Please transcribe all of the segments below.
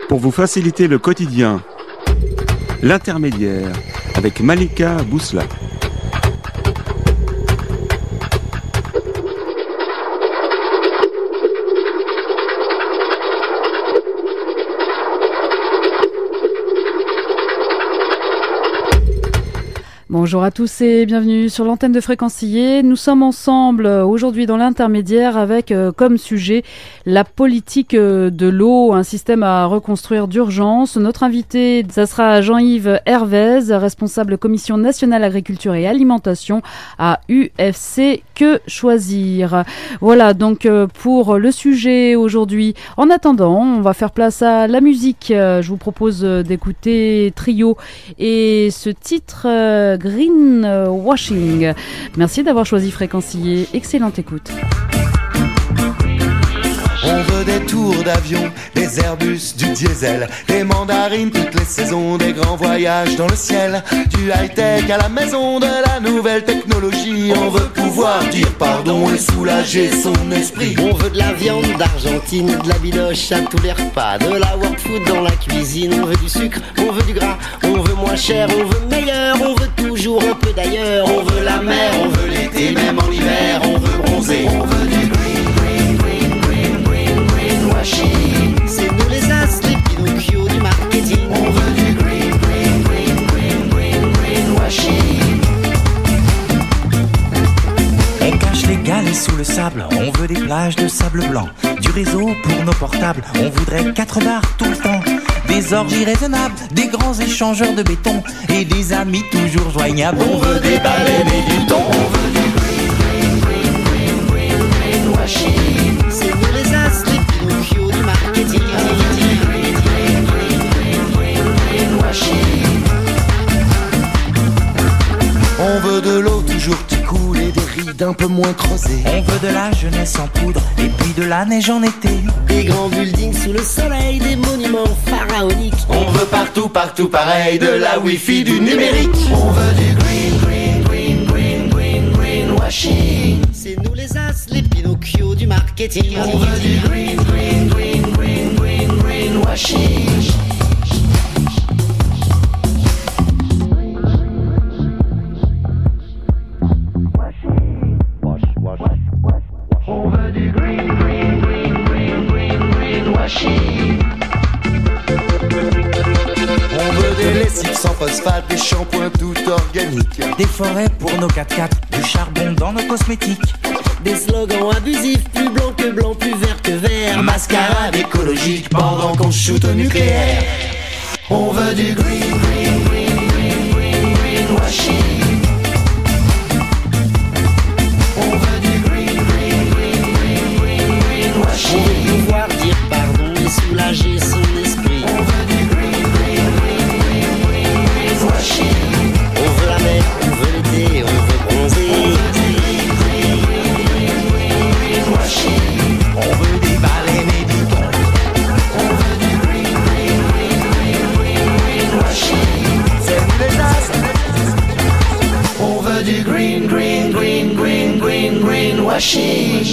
Pour vous faciliter le quotidien, l'intermédiaire avec Malika Bousla. Bonjour à tous et bienvenue sur l'antenne de Fréquencier. Nous sommes ensemble aujourd'hui dans l'intermédiaire avec comme sujet la politique de l'eau, un système à reconstruire d'urgence. Notre invité, ça sera Jean-Yves Hervez, responsable commission nationale agriculture et alimentation à UFC Que Choisir. Voilà donc pour le sujet aujourd'hui. En attendant, on va faire place à la musique. Je vous propose d'écouter Trio et ce titre Greenwashing. Merci d'avoir choisi Fréquencier. Excellente écoute. On veut des tours d'avion, des Airbus, du diesel, des mandarines toutes les saisons, des grands voyages dans le ciel, du high-tech à la maison, de la nouvelle technologie. On veut pouvoir dire pardon et soulager son esprit. On veut de la viande d'Argentine, de la bidoche à tous les repas, de la world food dans la cuisine. On veut du sucre, on veut du gras, on veut moins cher, on veut meilleur, on veut toujours un peu d'ailleurs. On veut la mer, on veut l'été, même en hiver, on veut bronzer. On veut du greenwashing. C'est nous les as, les Pinocchio du marketing. On veut du greenwashing. On cache les galets sous le sable, on veut des plages de sable blanc, du réseau pour nos portables, on voudrait 4 bars tout le temps, des orgies raisonnables, des grands échangeurs de béton et des amis toujours joignables. On veut des baleines et du thon. On veut du greenwashing. C'est nous les as, les Pinocchio du marketing. On veut de l'eau toujours qui coule et des rides un peu moins creusées. On veut de la jeunesse en poudre et puis de la neige en été. Des grands buildings sous le soleil, des monuments pharaoniques. On veut partout, partout pareil, de la wifi, du numérique. On veut du greenwashing. C'est nous les as, les Pinocchio du marketing. On veut du greenwashing. On veut du greenwashing. On veut des lessives sans phosphate, des shampoings tout organiques, Des forêts pour nos 4x4, du charbon dans nos cosmétiques. Des slogans abusifs, plus blanc que blanc, plus vert que vert. mascarade écologique pendant qu'on shoot au nucléaire. On veut du greenwashing. On veut du greenwashing. On veut pouvoir dire pardon et soulager son esprit. On veut du greenwashing. On veut la mer, on veut l'été, on veut bronzer. On veut des baleines et du thon. On veut du greenwashing. C'est nous les as. On veut du greenwashing.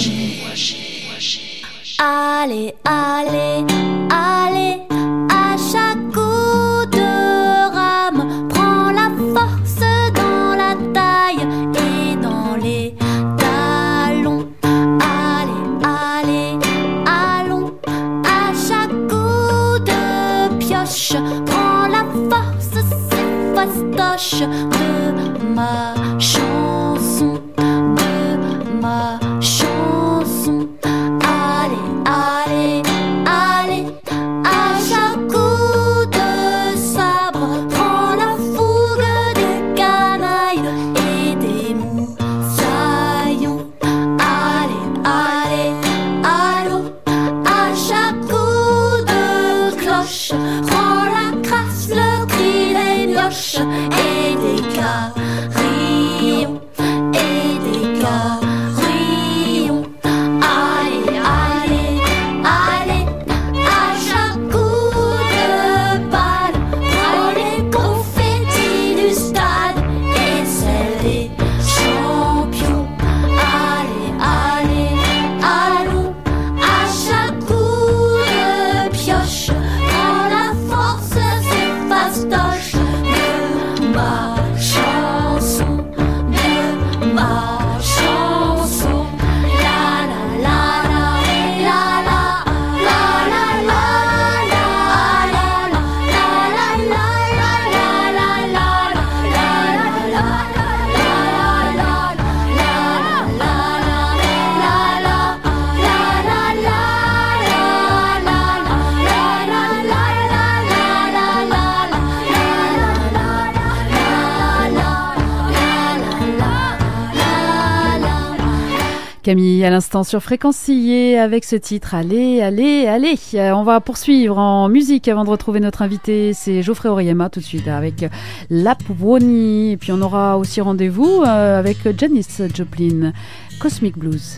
Allez, allez, allez, à chaque coup de rame, prends la force dans la taille et dans les talons. Allez, allez, allons, à chaque coup de pioche, prends la force, c'est fastoche de ma chanson, de ma chanson. Allez, allez, allez, à chaque coup de sabre, prends la fougue des canailles et des moussaillons. Allez, allez, allons, à chaque coup de cloche, prends la crasse, le cri des mioches et des carillons, et des carillons. Allez, allez, allez, à chaque coup de balle, prends les confettis du stade et c'est les champions. Allez, allez, allons, à chaque coup de pioche, prends Camille, à l'instant sur Fréquencier avec ce titre. Allez, allez, allez. On va poursuivre en musique avant de retrouver notre invité. C'est Geoffrey Oriema tout de suite avec Lapwoni. Et puis on aura aussi rendez-vous avec Janis Joplin, Cosmic Blues.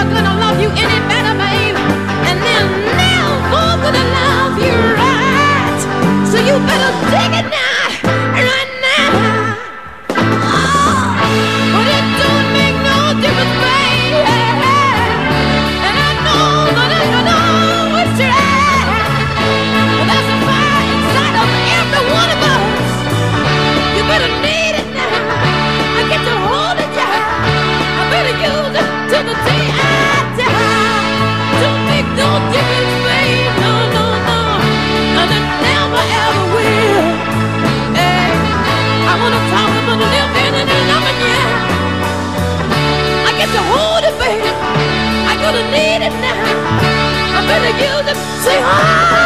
never gonna love you any better, babe. And they're never gonna love you right. So you better dig it now, right now. Oh, but it don't make no difference, babe. And I know that I know it's right. But there's a fire inside of every one of us. You better need it now. I get to hold it, yeah. I better use it till the day I die. Don't make no difference, babe. No, no, no. And it never ever will. Hey, I wanna talk about the living and the loving, yeah. I get to hold it, baby. I gonna need it now. I better use it. Say, oh,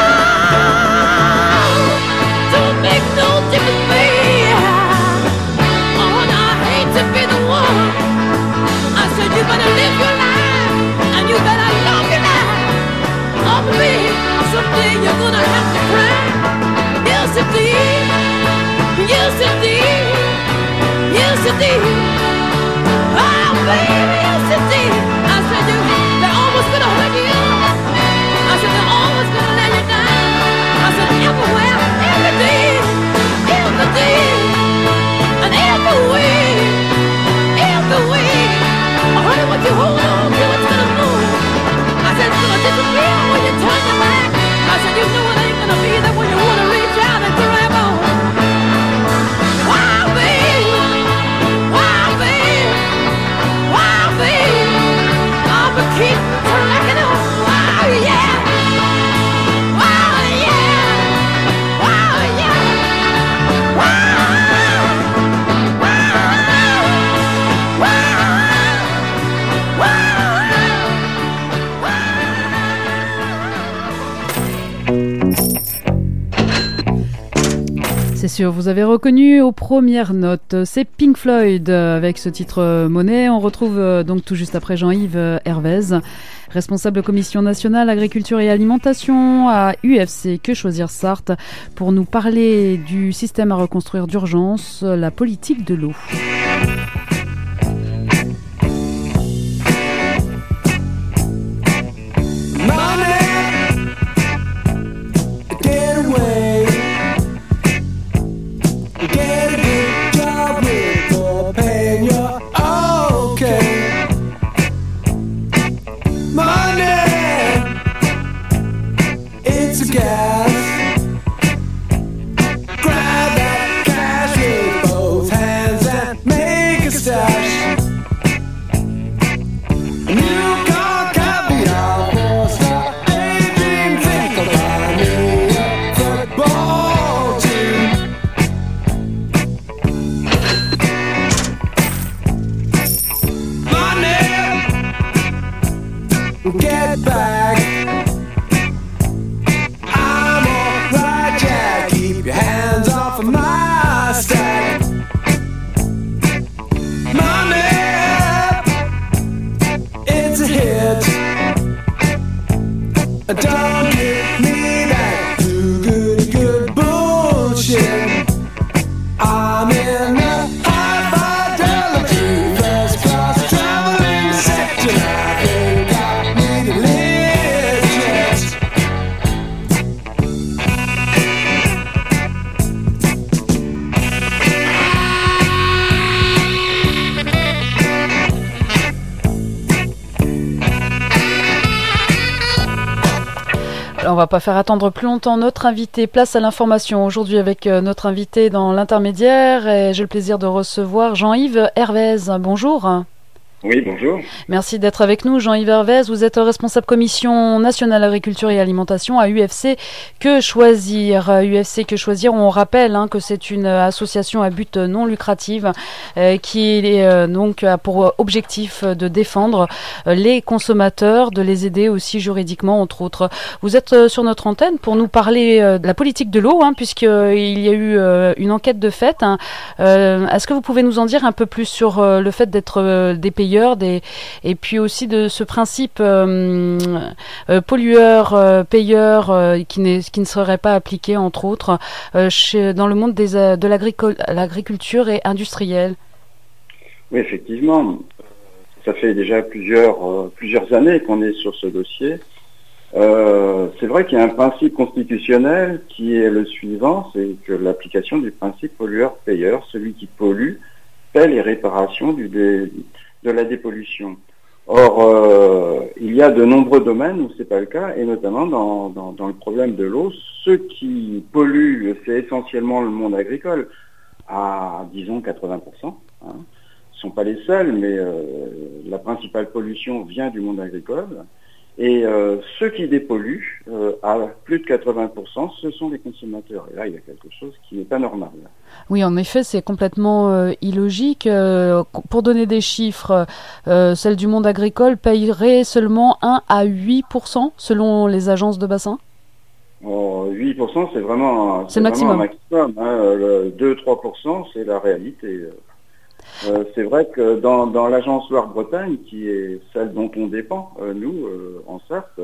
don't make no difference, baby. Oh, and I hate to be the one. I said you better live your life and you better love your life. Oh, baby, someday you're gonna have to cry. Yes, indeed. Yes, indeed. Yes, indeed. Oh, baby, yes, indeed. I said they're always gonna hurt you. I said they're always gonna let you down. I said everywhere, every day, and every way. Oh, honey, what you hold on to, it's gonna move. I said it's gonna disappear when you turn your back. I said you know it ain't gonna be there when you wanna reach out and grab on. Wow, baby, wow, baby, wow, baby. I'll be keep tracking on. Wow, yeah, wow, yeah, wow, yeah, wow. C'est sûr, vous avez reconnu aux premières notes, c'est Pink Floyd avec ce titre Money. On retrouve donc tout juste après Jean-Yves Hervez, responsable commission nationale agriculture et alimentation à UFC Que Choisir Sarthe, pour nous parler du système à reconstruire d'urgence, la politique de l'eau. On va pas faire attendre plus longtemps notre invité. Place à l'information aujourd'hui avec notre invité dans l'intermédiaire, et j'ai le plaisir de recevoir Jean-Yves Hervez. Bonjour. Oui, bonjour. Merci d'être avec nous, Jean-Yves Hervez. Vous êtes responsable commission nationale agriculture et alimentation à UFC Que Choisir. UFC Que Choisir, on rappelle que c'est une association à but non lucratif qui est donc a pour objectif de défendre les consommateurs, de les aider aussi juridiquement, entre autres. Vous êtes sur notre antenne pour nous parler de la politique de l'eau, puisqu'il y a eu une enquête de fait. Est-ce que vous pouvez nous en dire un peu plus sur le fait d'être des payeurs et puis aussi de ce principe pollueur-payeur qui ne serait pas appliqué, entre autres, dans le monde de l'agriculture et industrielle. Oui, effectivement. ça fait déjà plusieurs années qu'on est sur ce dossier. C'est vrai qu'il y a un principe constitutionnel qui est le suivant, c'est que l'application du principe pollueur-payeur, celui qui pollue paie les réparations de la dépollution. Or, il y a de nombreux domaines où c'est pas le cas, et notamment dans le problème de l'eau, ceux qui polluent, c'est essentiellement le monde agricole, à disons 80%. Hein. Ce ne sont pas les seuls, mais la principale pollution vient du monde agricole. Et ceux qui dépolluent, à plus de 80%, ce sont les consommateurs. Et là, il y a quelque chose qui n'est pas normal. Oui, en effet, c'est complètement illogique. Pour donner des chiffres, celle du monde agricole payerait seulement 1 à 8% selon les agences de bassin. 8%, c'est vraiment le maximum. Un maximum. Hein. 2-3%, c'est la réalité. C'est vrai que dans l'agence Loire-Bretagne, qui est celle dont on dépend, nous, en Sarthe,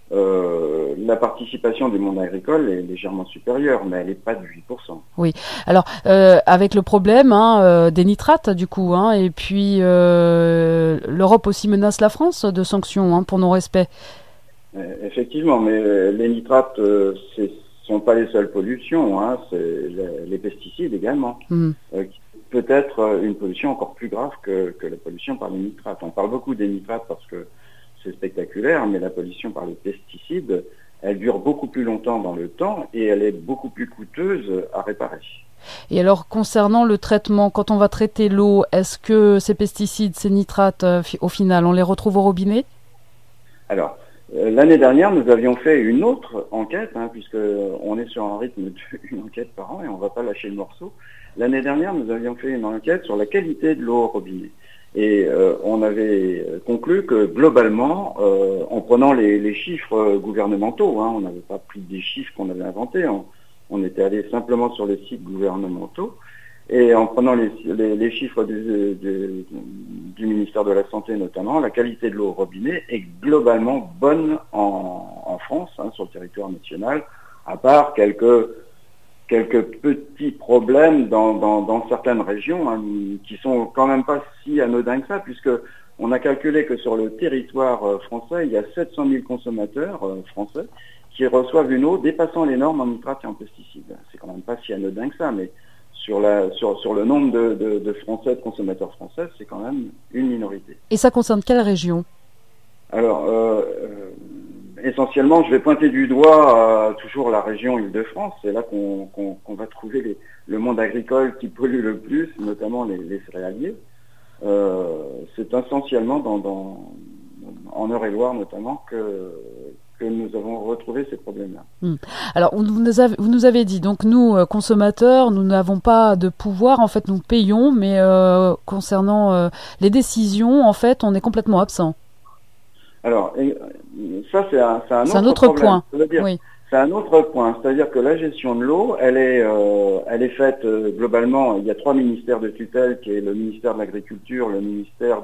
la participation du monde agricole est légèrement supérieure, mais elle n'est pas de 8%. Oui, alors avec le problème des nitrates du coup, et puis l'Europe aussi menace la France de sanctions pour non-respect. Effectivement, mais les nitrates, sont pas les seules pollutions, c'est les pesticides également, qui peut être une pollution encore plus grave que la pollution par les nitrates. On parle beaucoup des nitrates parce que c'est spectaculaire, mais la pollution par les pesticides, elle dure beaucoup plus longtemps dans le temps et elle est beaucoup plus coûteuse à réparer. Et alors, concernant le traitement, quand on va traiter l'eau, est-ce que ces pesticides, ces nitrates, au final, on les retrouve au robinet ? Alors, l'année dernière, nous avions fait une autre enquête, puisque on est sur un rythme d'une enquête par an et on ne va pas lâcher le morceau. L'année dernière, nous avions fait une enquête sur la qualité de l'eau au robinet. Et on avait conclu que globalement, en prenant les chiffres gouvernementaux, on n'avait pas pris des chiffres qu'on avait inventés, on était allé simplement sur les sites gouvernementaux, et en prenant les chiffres du ministère de la Santé notamment, la qualité de l'eau au robinet est globalement bonne en France, sur le territoire national, à part quelques petits problèmes dans certaines régions qui sont quand même pas si anodins que ça, puisque on a calculé que sur le territoire français, il y a 700 000 consommateurs français qui reçoivent une eau dépassant les normes en nitrates et en pesticides. C'est quand même pas si anodin que ça, mais sur le nombre de Français, de consommateurs français, c'est quand même une minorité. Et ça concerne quelle région ? Alors, essentiellement, je vais pointer du doigt toujours la région Île-de-France. C'est là qu'on va trouver le monde agricole qui pollue le plus, notamment les céréaliers. C'est essentiellement en Eure-et-Loire notamment que nous avons retrouvé ces problèmes-là. Alors, vous nous avez dit, donc nous, consommateurs, nous n'avons pas de pouvoir, en fait, nous payons, mais concernant les décisions, en fait, on est complètement absent. Alors, ça, c'est un autre point. Oui. C'est un autre point, c'est-à-dire que la gestion de l'eau, elle est faite globalement. Il y a 3 ministères de tutelle, qui est le ministère de l'Agriculture, le ministère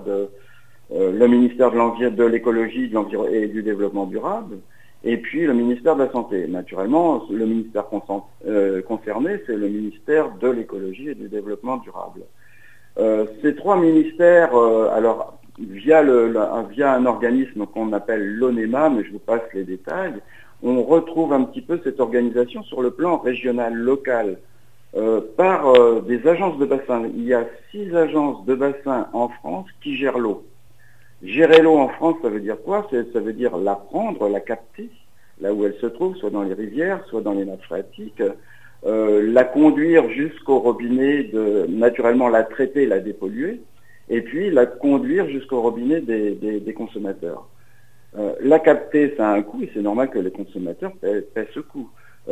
de l'écologie, et du développement durable, et puis le ministère de la santé. Naturellement, le ministère concerné, c'est le ministère de l'écologie et du développement durable. Ces 3 ministères, alors via un organisme qu'on appelle l'ONEMA, mais je vous passe les détails, on retrouve un petit peu cette organisation sur le plan régional, local, par des agences de bassin. Il y a 6 agences de bassin en France qui gèrent l'eau. Gérer l'eau en France, ça veut dire quoi ? Ça veut dire la prendre, la capter, là où elle se trouve, soit dans les rivières, soit dans les nappes phréatiques, la conduire jusqu'au robinet, naturellement la traiter, la dépolluer, et puis la conduire jusqu'au robinet des consommateurs. La capter, ça a un coût, et c'est normal que les consommateurs paient ce coût.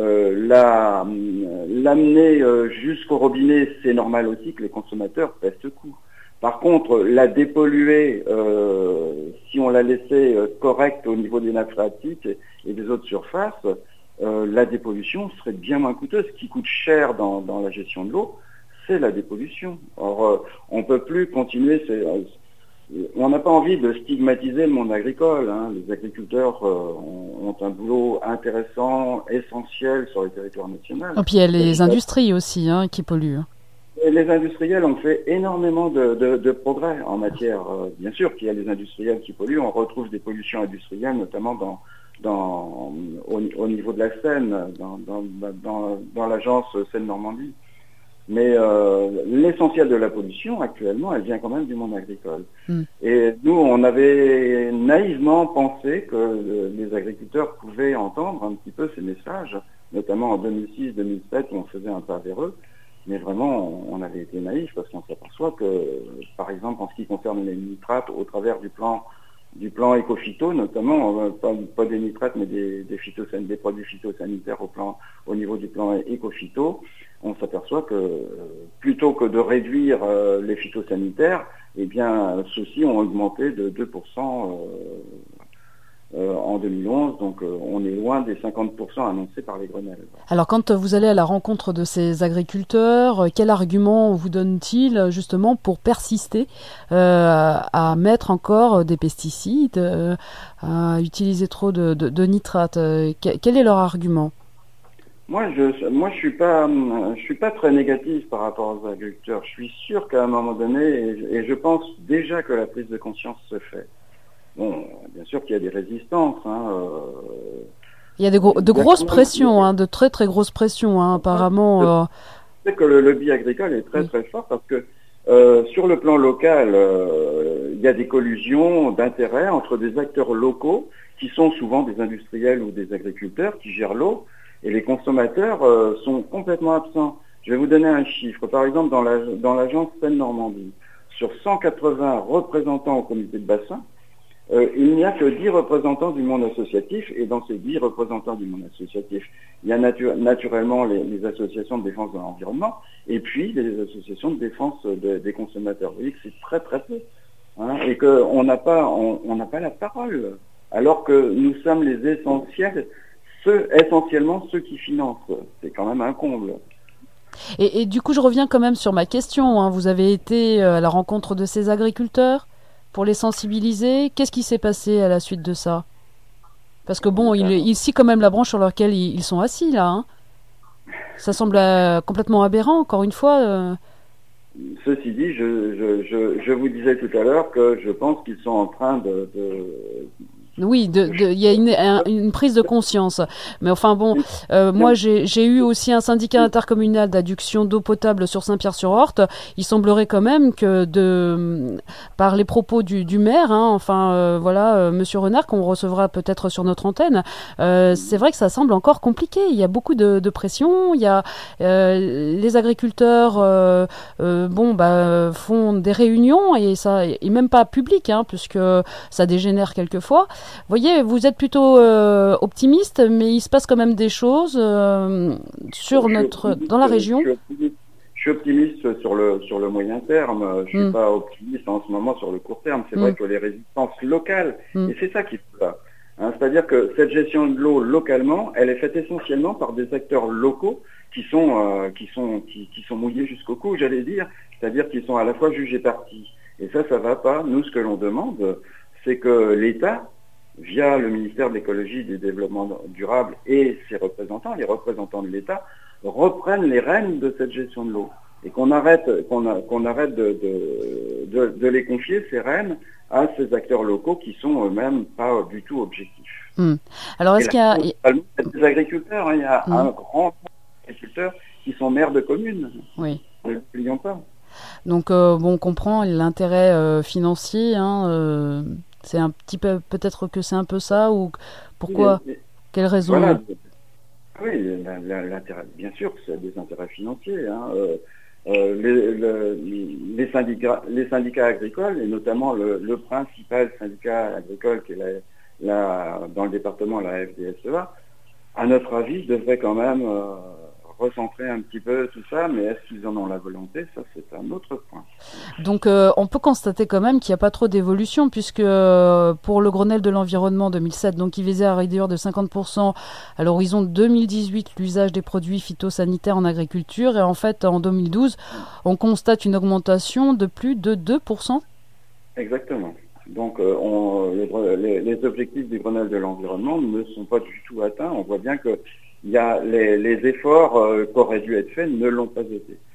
L'amener jusqu'au robinet, c'est normal aussi que les consommateurs paient ce coût. Par contre, la dépolluer, si on la laissait correcte au niveau des nappes phréatiques et des eaux de surface, la dépollution serait bien moins coûteuse. Ce qui coûte cher dans la gestion de l'eau, c'est la dépollution. Or, on ne peut plus continuer. On n'a pas envie de stigmatiser le monde agricole. Les agriculteurs ont un boulot intéressant, essentiel sur le territoire national. Et puis il y a les industries aussi qui polluent. Et les industriels ont fait énormément de progrès en matière. Bien sûr qu'il y a les industriels qui polluent. On retrouve des pollutions industrielles, notamment au niveau de la Seine, dans l'agence Seine-Normandie. Mais l'essentiel de la pollution, actuellement, elle vient quand même du monde agricole. Et nous, on avait naïvement pensé que les agriculteurs pouvaient entendre un petit peu ces messages, notamment en 2006-2007, où on faisait un pas vers eux. Mais vraiment, on avait été naïfs parce qu'on s'aperçoit que, par exemple, en ce qui concerne les nitrates, au travers du plan éco-phyto, notamment, pas des nitrates, mais des produits phytosanitaires au niveau du plan éco-phyto, on s'aperçoit que plutôt que de réduire les phytosanitaires, eh bien, ceux-ci ont augmenté de 2% en 2011, donc on est loin des 50% annoncés par les Grenelles. Alors quand vous allez à la rencontre de ces agriculteurs, quel argument vous donnent-ils justement pour persister à mettre encore des pesticides, à utiliser trop de nitrates? Quel est leur argument? Moi, je suis pas très négatif par rapport aux agriculteurs. Je suis sûr qu'à un moment donné, et je pense déjà que la prise de conscience se fait. Bon, bien sûr qu'il y a des résistances. Il y a de grosses pressions, de très très grosses pressions, apparemment. C'est que le lobby agricole est très très fort parce que sur le plan local, il y a des collusions d'intérêts entre des acteurs locaux qui sont souvent des industriels ou des agriculteurs qui gèrent l'eau, et les consommateurs sont complètement absents. Je vais vous donner un chiffre. Par exemple, dans l'agence Seine-Normandie, sur 180 représentants au comité de bassin, il n'y a que 10 représentants du monde associatif, et dans ces 10 représentants du monde associatif, il y a naturellement les associations de défense de l'environnement, et puis les associations de défense des consommateurs. Vous voyez que c'est très très peu, et qu'on n'a pas la parole, alors que nous sommes les essentiels, essentiellement ceux qui financent. C'est quand même un comble. Et du coup, je reviens quand même sur ma question. Vous avez été à la rencontre de ces agriculteurs pour les sensibiliser. Qu'est-ce qui s'est passé à la suite de ça? Parce que bon, ici quand même la branche sur laquelle ils sont assis là. Ça semble complètement aberrant, encore une fois. Ceci dit, je vous disais tout à l'heure que je pense qu'ils sont en train de Oui, il y a une prise de conscience. Mais enfin bon, moi j'ai eu aussi un syndicat intercommunal d'adduction d'eau potable sur Saint-Pierre-sur-Orthe. Il semblerait quand même que par les propos du maire, Monsieur Renard, qu'on recevra peut-être sur notre antenne, c'est vrai que ça semble encore compliqué. Il y a beaucoup de pression. Il y a les agriculteurs, font des réunions et ça, et même pas public, puisque ça dégénère quelquefois. Vous voyez, vous êtes plutôt optimiste, mais il se passe quand même des choses dans la région. Je suis optimiste sur le moyen terme. Je suis pas optimiste en ce moment sur le court terme. C'est vrai que les résistances locales, et c'est ça qui se passe. C'est-à-dire que cette gestion de l'eau localement, elle est faite essentiellement par des acteurs locaux qui sont mouillés jusqu'au cou, j'allais dire. C'est-à-dire qu'ils sont à la fois juges et partis. Et ça va pas. Nous, ce que l'on demande, c'est que l'État, via le ministère de l'écologie et du développement durable et ses représentants, les représentants de l'État, reprennent les rênes de cette gestion de l'eau. Et qu'on arrête de les confier, ces rênes, à ces acteurs locaux qui sont eux-mêmes pas du tout objectifs. Alors, est-ce qu'il y a... des agriculteurs, il y a un grand nombre d'agriculteurs qui sont maires de communes. Oui. Ne l'oublions pas. Donc, on comprend l'intérêt financier, c'est un petit peu, peut-être que c'est un peu ça, ou pourquoi, quelle raison? Voilà. Oui, l'intérêt, bien sûr, c'est des intérêts financiers. Les syndicats agricoles, et notamment le principal syndicat agricole qui est dans le département, la FDSEA, à notre avis, devrait quand même recentrer un petit peu tout ça, mais est-ce qu'ils en ont la volonté? Ça, c'est un autre point. Donc, on peut constater quand même qu'il n'y a pas trop d'évolution, puisque pour le Grenelle de l'environnement 2007, donc qui visait à réduire de 50% à l'horizon 2018 l'usage des produits phytosanitaires en agriculture, et en fait, en 2012, on constate une augmentation de plus de 2%. Exactement. Donc, les objectifs du Grenelle de l'environnement ne sont pas du tout atteints. On voit bien que les efforts qui auraient dû être faits ne l'ont pas été.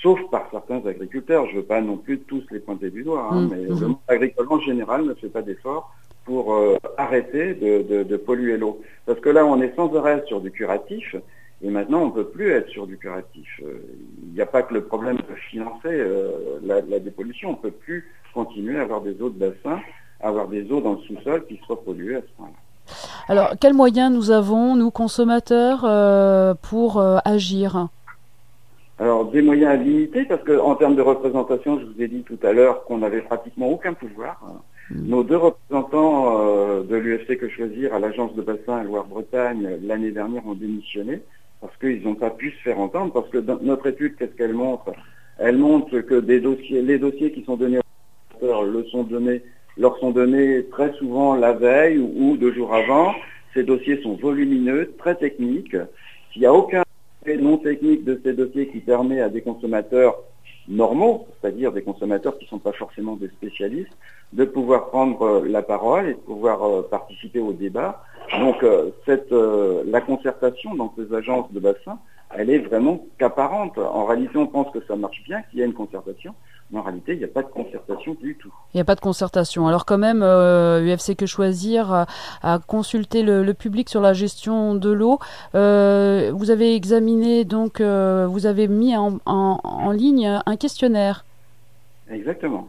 sauf par certains agriculteurs. Je ne veux pas non plus tous les pointer du doigt, mais le monde agricole en général ne fait pas d'efforts pour arrêter de polluer l'eau. Parce que là, on est sans arrêt sur du curatif, et maintenant, on ne peut plus être sur du curatif. Il n'y a pas que le problème de financer la dépollution. On ne peut plus continuer à avoir des eaux de bassin, à avoir des eaux dans le sous-sol qui soient polluées à ce point-là. Alors, quels moyens nous avons, nous consommateurs, pour agir ? Alors, des moyens limités, parce qu'en termes de représentation, je vous ai dit tout à l'heure qu'on n'avait pratiquement aucun pouvoir. Nos 2 représentants de l'UFC Que Choisir à l'agence de bassin Loire-Bretagne l'année dernière ont démissionné parce qu'ils n'ont pas pu se faire entendre, parce que dans notre étude, qu'est-ce qu'elle montre ? Elle montre que les dossiers qui sont donnés aux consommateurs leur sont donnés très souvent la veille ou 2 jours avant. Ces dossiers sont volumineux, très techniques. Il n'y a aucun aspect non technique de ces dossiers qui permet à des consommateurs normaux, c'est-à-dire des consommateurs qui ne sont pas forcément des spécialistes, de pouvoir prendre la parole et de pouvoir participer au débat. Donc la concertation dans ces agences de bassin, elle est vraiment qu'apparente. En réalité, on pense que ça marche bien, qu'il y a une concertation, mais en réalité, il n'y a pas de concertation du tout. Il n'y a pas de concertation. Alors quand même, UFC Que Choisir a consulté le public sur la gestion de l'eau. Vous avez examiné, donc vous avez mis en ligne un questionnaire. Exactement.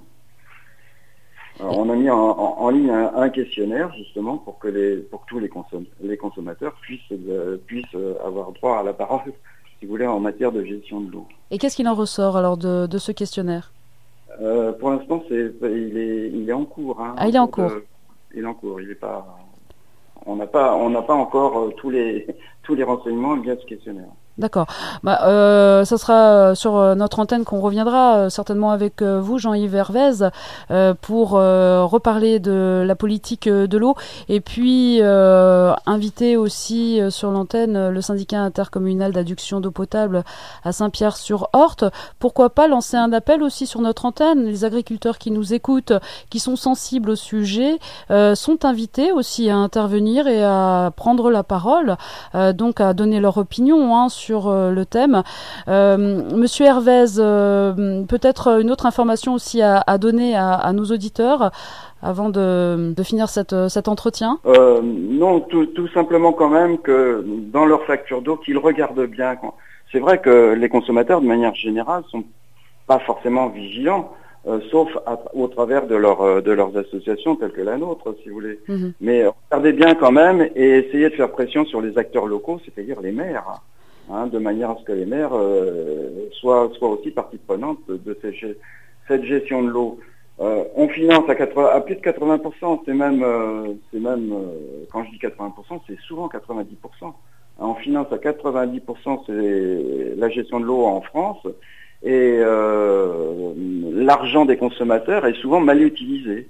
Alors, on a mis en ligne un questionnaire justement pour que tous les consommateurs puissent avoir droit à la parole, si vous voulez, en matière de gestion de l'eau. Et qu'est-ce qu'il en ressort alors de ce questionnaire ? Pour l'instant, il est en cours. Ah, il est en cours. Il est en cours. Il est pas. On n'a pas encore tous les renseignements via ce questionnaire. D'accord. Ça sera sur notre antenne qu'on reviendra certainement avec vous, Jean-Yves Hervez, pour reparler de la politique de l'eau et puis inviter aussi sur l'antenne le syndicat intercommunal d'adduction d'eau potable à Saint-Pierre-sur-Orthe. Pourquoi pas lancer un appel aussi sur notre antenne. Les agriculteurs qui nous écoutent, qui sont sensibles au sujet, sont invités aussi à intervenir et à prendre la parole, donc à donner leur opinion sur le thème. Monsieur Hervez, peut-être une autre information aussi à donner à nos auditeurs avant de finir cet entretien. Non, tout simplement quand même que dans leur facture d'eau, qu'ils regardent bien. C'est vrai que les consommateurs, de manière générale, sont pas forcément vigilants, sauf au travers de leurs associations telles que la nôtre, si vous voulez. Mais regardez bien quand même et essayez de faire pression sur les acteurs locaux, c'est-à-dire les maires. De manière à ce que les maires soient aussi partie prenante de cette gestion de l'eau. On finance à plus de 80%, c'est même quand je dis 80%, c'est souvent 90%. On finance à 90% c'est la gestion de l'eau en France et l'argent des consommateurs est souvent mal utilisé.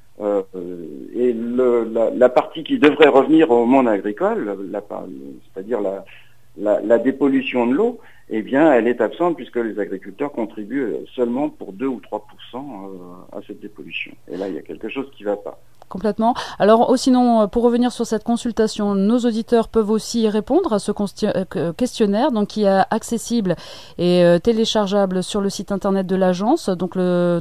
Et la partie qui devrait revenir au monde agricole, c'est-à-dire la dépollution de l'eau, eh bien, elle est absente puisque les agriculteurs contribuent seulement pour 2 ou 3% à cette dépollution. Et là, il y a quelque chose qui ne va pas. Complètement. Alors, sinon, pour revenir sur cette consultation, nos auditeurs peuvent aussi répondre à ce questionnaire, donc qui est accessible et téléchargeable sur le site internet de l'agence, donc le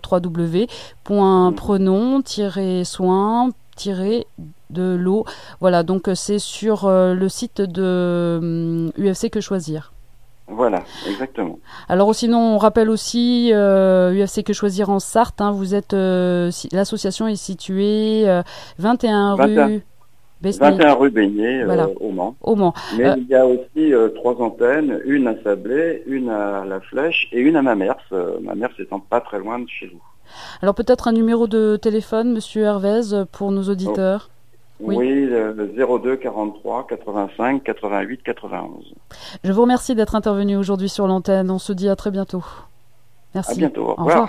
www.prenon-soin- de l'eau. Voilà, donc c'est sur le site de UFC Que Choisir. Voilà, exactement. Alors sinon, on rappelle aussi UFC Que Choisir en Sarthe. Vous êtes l'association est située 21 rue Beignet, voilà. au Mans. Au Mans. Mais il y a aussi 3 antennes, une à Sablé, une à La Flèche et une à Mamers. Mamers étant pas très loin de chez vous. Alors peut-être un numéro de téléphone, Monsieur Hervez, pour nos auditeurs. Oui, 02 43 85 88 91. Je vous remercie d'être intervenu aujourd'hui sur l'antenne. On se dit à très bientôt. Merci. À bientôt. Au revoir.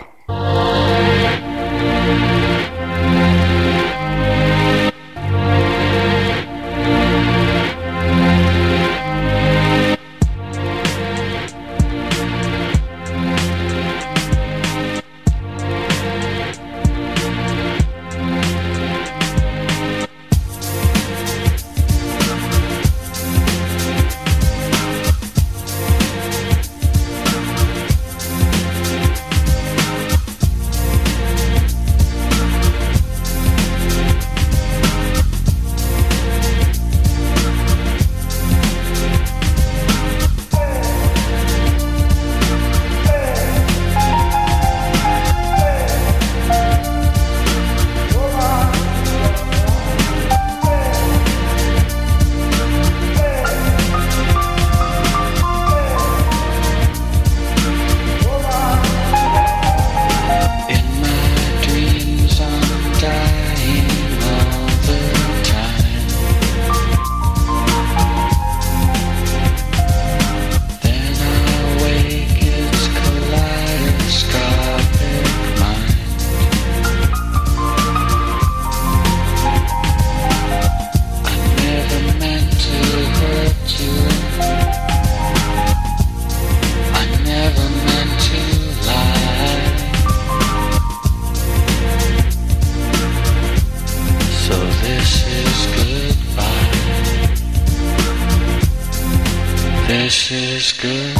This is good.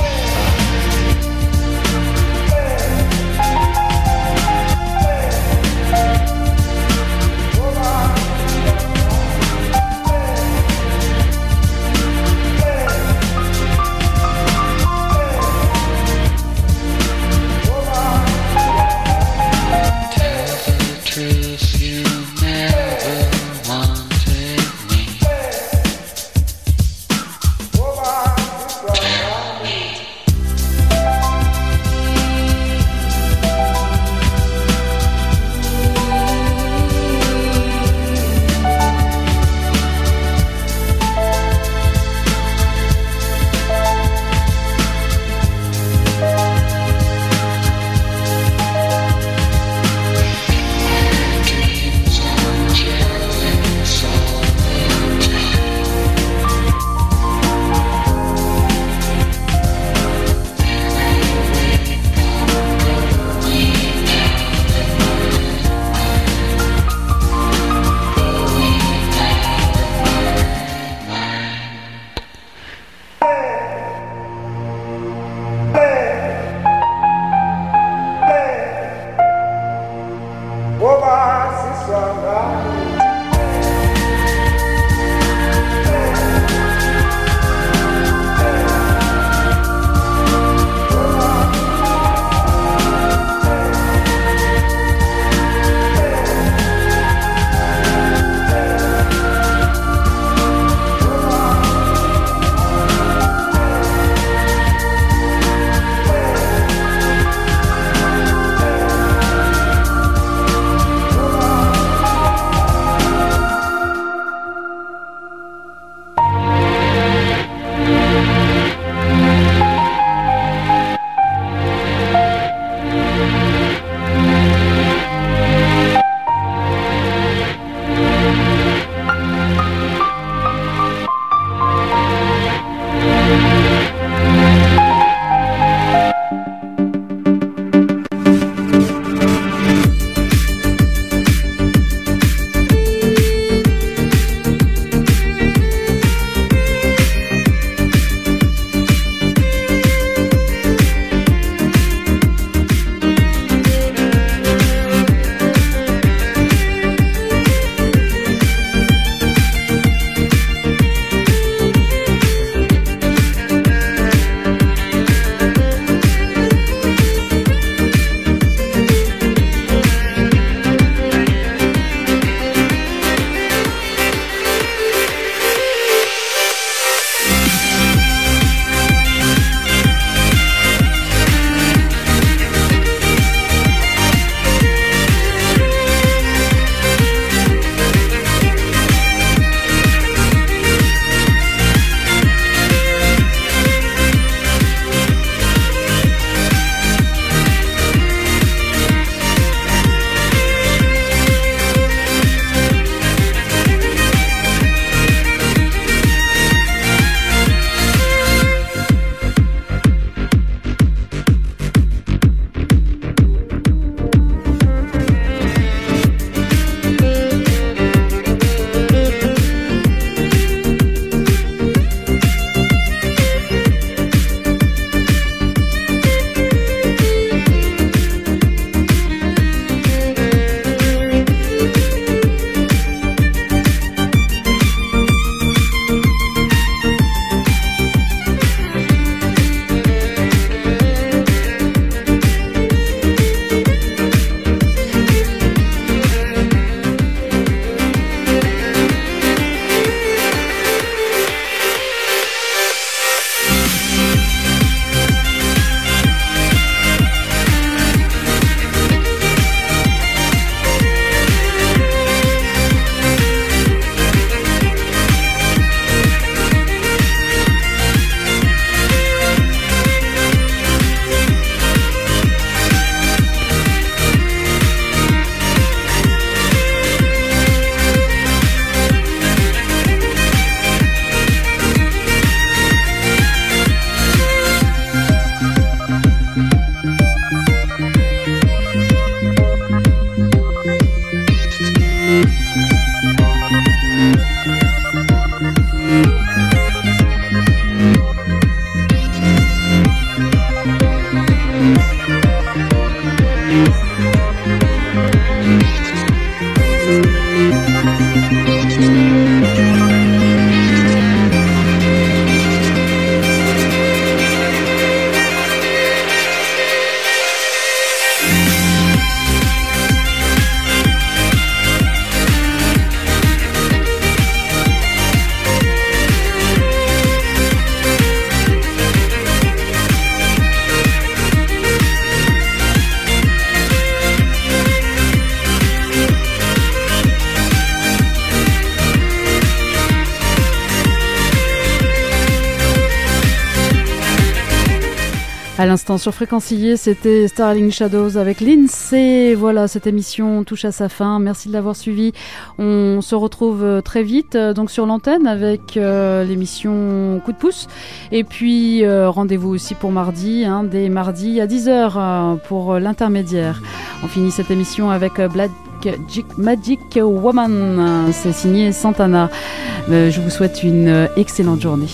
À l'instant sur Fréquencier, c'était Starling Shadows avec Lindsay. Voilà, cette émission touche à sa fin. Merci de l'avoir suivi. On se retrouve très vite donc sur l'antenne avec l'émission Coup de pouce. Et puis rendez-vous aussi pour mardi, dès mardi à 10h pour l'intermédiaire. On finit cette émission avec Black Magic Woman. C'est signé Santana. Je vous souhaite une excellente journée.